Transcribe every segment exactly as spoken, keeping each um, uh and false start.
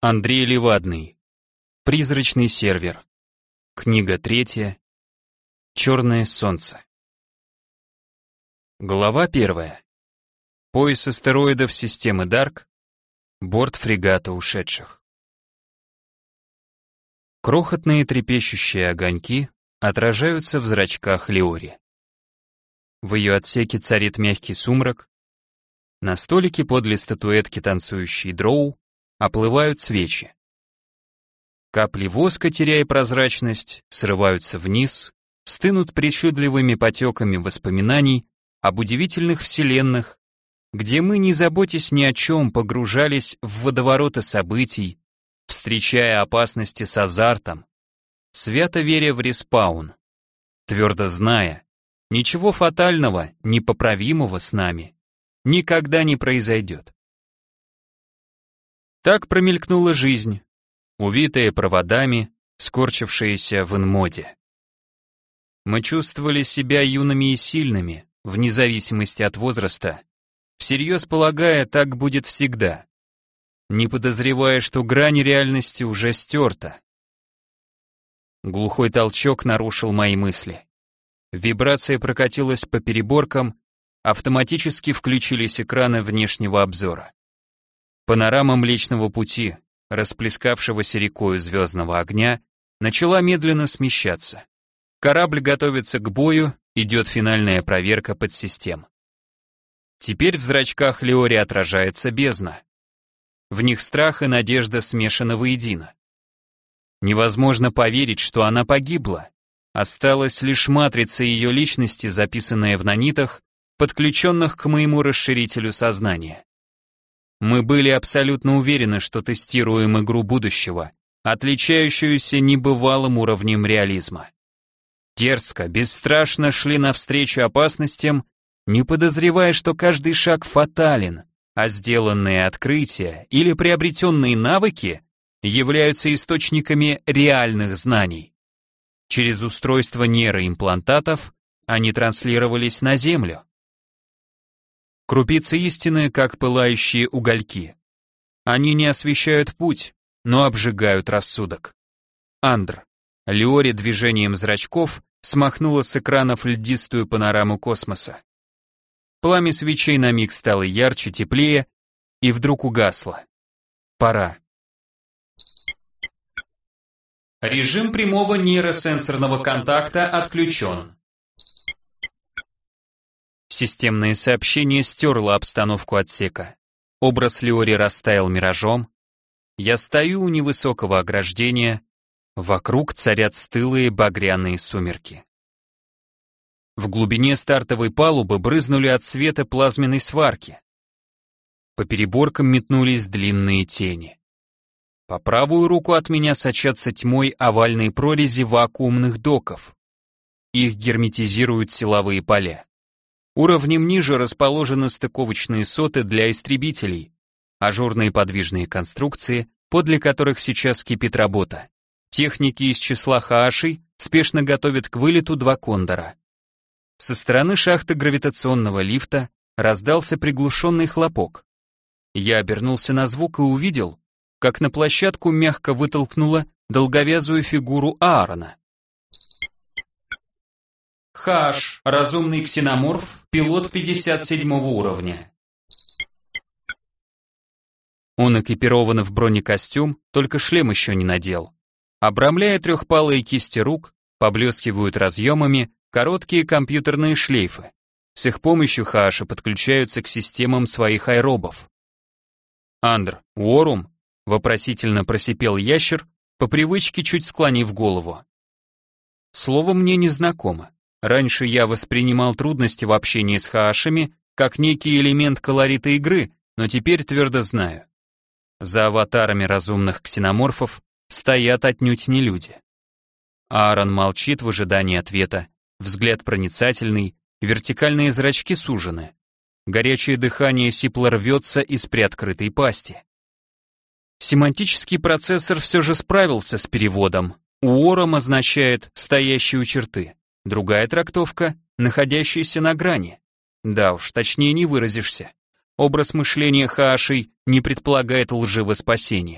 Андрей Левадный. Призрачный сервер. Книга третья. Черное солнце. Глава первая. Пояс астероидов системы Дарк. Борт фрегата ушедших. Крохотные трепещущие огоньки отражаются в зрачках Леори. В ее отсеке царит мягкий сумрак. На столике подле статуэтки танцующей дроу оплывают свечи. Капли воска, теряя прозрачность, срываются вниз, стынут причудливыми потеками воспоминаний об удивительных вселенных, где мы, не заботясь ни о чем, погружались в водовороты событий, встречая опасности с азартом, свято веря в респаун, твердо зная, ничего фатального, непоправимого с нами никогда не произойдет. Так промелькнула жизнь, увитая проводами, скорчившаяся в инмоде. Мы чувствовали себя юными и сильными, вне зависимости от возраста, всерьез полагая, так будет всегда, не подозревая, что грань реальности уже стерта. Глухой толчок нарушил мои мысли. Вибрация прокатилась по переборкам, автоматически включились экраны внешнего обзора. Панорама Млечного Пути, расплескавшегося рекою звездного огня, начала медленно смещаться. Корабль готовится к бою, идет финальная проверка подсистем. Теперь в зрачках Леори отражается бездна. В них страх и надежда смешаны воедино. Невозможно поверить, что она погибла. Осталась лишь матрица ее личности, записанная в нанитах, подключенных к моему расширителю сознания. Мы были абсолютно уверены, что тестируем игру будущего, отличающуюся небывалым уровнем реализма. Дерзко, бесстрашно шли навстречу опасностям, не подозревая, что каждый шаг фатален, а сделанные открытия или приобретенные навыки являются источниками реальных знаний. Через устройство нейроимплантатов они транслировались на Землю. Крупицы истины, как пылающие угольки. Они не освещают путь, но обжигают рассудок. Андр. Леори движением зрачков смахнула с экранов льдистую панораму космоса. Пламя свечей на миг стало ярче, теплее, и вдруг угасло. Пора. Режим прямого нейросенсорного контакта отключен. Системное сообщение стерло обстановку отсека. Образ Леори растаял миражом. Я стою у невысокого ограждения. Вокруг царят стылые багряные сумерки. В глубине стартовой палубы брызнули от света плазменной сварки. По переборкам метнулись длинные тени. По правую руку от меня сочатся тьмой овальные прорези вакуумных доков. Их герметизируют силовые поля. Уровнем ниже расположены стыковочные соты для истребителей, ажурные подвижные конструкции, подле которых сейчас кипит работа. Техники из числа хаашей спешно готовят к вылету два кондора. Со стороны шахты гравитационного лифта раздался приглушенный хлопок. Я обернулся на звук и увидел, как на площадку мягко вытолкнула долговязую фигуру Аарона. Хааш, разумный ксеноморф, пилот пятьдесят седьмого уровня. Он экипирован в бронекостюм, только шлем еще не надел. Обрамляя трехпалые кисти рук, поблескивают разъемами короткие компьютерные шлейфы. С их помощью хааши подключаются к системам своих аэробов. «Андр, Уорум?» — вопросительно просипел ящер, по привычке чуть склонив голову. Слово мне незнакомо. Раньше я воспринимал трудности в общении с хаашами как некий элемент колорита игры, но теперь твердо знаю. За аватарами разумных ксеноморфов стоят отнюдь не люди. Аарон молчит в ожидании ответа, взгляд проницательный, вертикальные зрачки сужены. Горячее дыхание сипло рвется из приоткрытой пасти. Семантический процессор все же справился с переводом. Уором означает «стоящие у черты». Другая трактовка — находящийся на грани. Да уж, точнее не выразишься. Образ мышления хаашей не предполагает лживого спасения.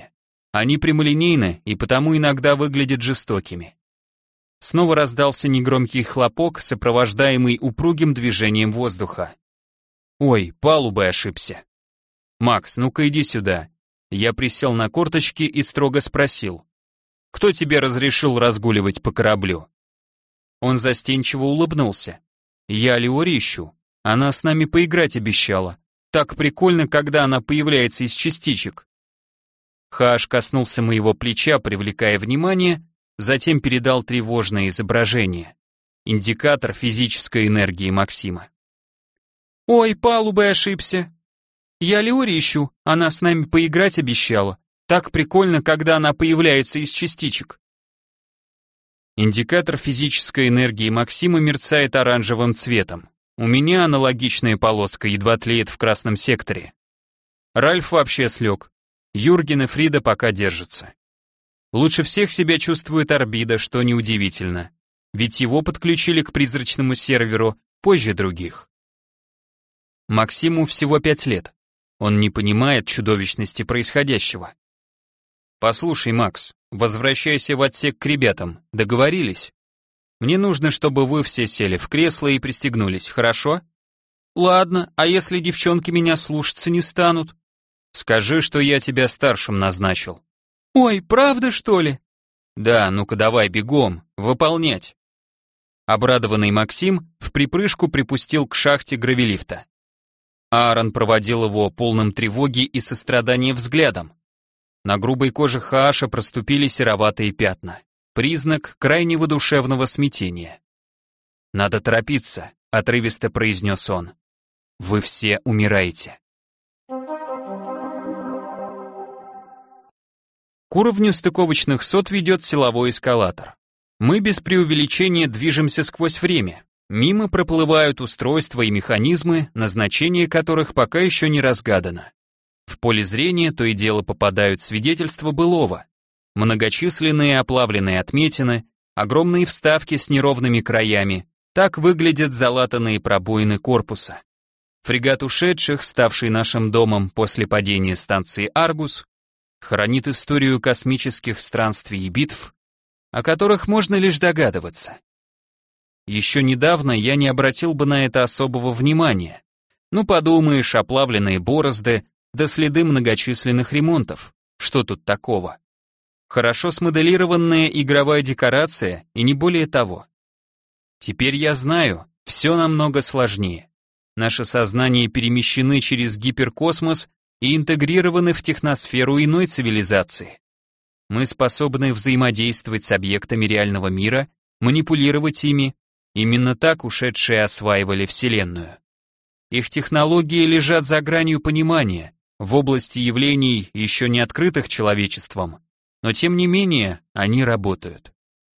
Они прямолинейны и потому иногда выглядят жестокими. Снова раздался негромкий хлопок, сопровождаемый упругим движением воздуха. Ой, палубой ошибся. Макс, ну-ка иди сюда. Я присел на корточки и строго спросил. Кто тебе разрешил разгуливать по кораблю? Он застенчиво улыбнулся. Я Леори ищу. Она с нами поиграть обещала. Так прикольно, когда она появляется из частичек. Хаш коснулся моего плеча, привлекая внимание, затем передал тревожное изображение. Индикатор физической энергии Максима. Ой, палубой ошибся. Я Леори ищу, она с нами поиграть обещала. Так прикольно, когда она появляется из частичек. Индикатор физической энергии Максима мерцает оранжевым цветом. У меня аналогичная полоска едва тлеет в красном секторе. Ральф вообще слег. Юрген и Фрида пока держатся. Лучше всех себя чувствует Орбида, что неудивительно. Ведь его подключили к призрачному серверу позже других. Максиму всего пять лет. Он не понимает чудовищности происходящего. Послушай, Макс, возвращайся в отсек к ребятам, договорились? Мне нужно, чтобы вы все сели в кресло и пристегнулись, хорошо? Ладно, а если девчонки меня слушаться не станут? Скажи, что я тебя старшим назначил. Ой, правда, что ли? Да, ну-ка давай бегом, выполнять. Обрадованный Максим в припрыжку припустил к шахте гравилифта. Аарон проводил его полным тревоги и сострадания взглядом. На грубой коже Хааша проступили сероватые пятна. Признак крайнего душевного смятения. «Надо торопиться», — отрывисто произнес он. «Вы все умираете». К уровню стыковочных сот ведет силовой эскалатор. Мы без преувеличения движемся сквозь время. Мимо проплывают устройства и механизмы, назначение которых пока еще не разгадано. В поле зрения то и дело попадают свидетельства былого. Многочисленные оплавленные отметины, огромные вставки с неровными краями, так выглядят залатанные пробоины корпуса. Фрегат ушедших, ставший нашим домом после падения станции Аргус, хранит историю космических странствий и битв, о которых можно лишь догадываться. Еще недавно я не обратил бы на это особого внимания. Ну подумаешь, оплавленные борозды, да следы многочисленных ремонтов. Что тут такого? Хорошо смоделированная игровая декорация и не более того. Теперь я знаю, все намного сложнее. Наши сознания перемещены через гиперкосмос и интегрированы в техносферу иной цивилизации. Мы способны взаимодействовать с объектами реального мира, манипулировать ими. Именно так ушедшие осваивали Вселенную. Их технологии лежат за гранью понимания, в области явлений, еще не открытых человечеством, но тем не менее они работают.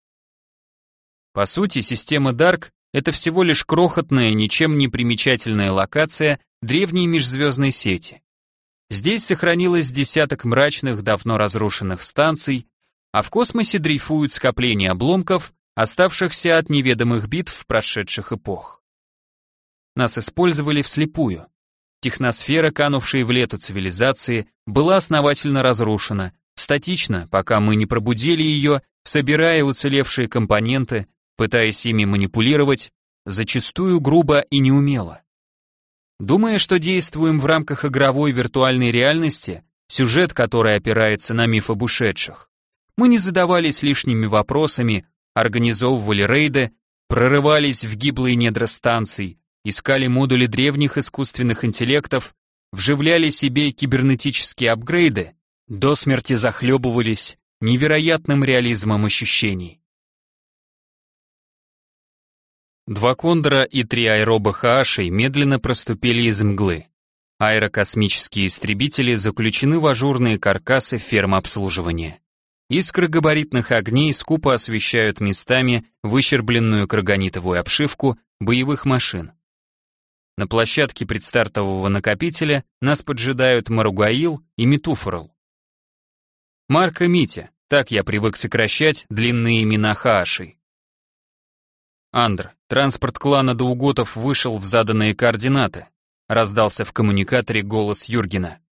По сути, система Дарк — это всего лишь крохотная, ничем не примечательная локация древней межзвездной сети. Здесь сохранилось десяток мрачных, давно разрушенных станций, а в космосе дрейфуют скопления обломков, оставшихся от неведомых битв прошедших эпох. Нас использовали вслепую. Техносфера, канувшая в лету цивилизации, была основательно разрушена, статично, пока мы не пробудили ее, собирая уцелевшие компоненты, пытаясь ими манипулировать, зачастую грубо и неумело. Думая, что действуем в рамках игровой виртуальной реальности, сюжет, который опирается на миф об ушедших, мы не задавались лишними вопросами, организовывали рейды, прорывались в гиблые недра станций, искали модули древних искусственных интеллектов, вживляли себе кибернетические апгрейды, до смерти захлебывались невероятным реализмом ощущений. Два кондора и три аэроба Хаашей медленно проступили из мглы. Аэрокосмические истребители заключены в ажурные каркасы ферм обслуживания. Искры габаритных огней скупо освещают местами выщербленную крагонитовую обшивку боевых машин. На площадке предстартового накопителя нас поджидают Маругаил и Митуфорл. Марк и Митя, так я привык сокращать длинные имена Хаашей. Андр, транспорт клана Дауготов вышел в заданные координаты, раздался в коммуникаторе голос Юргена.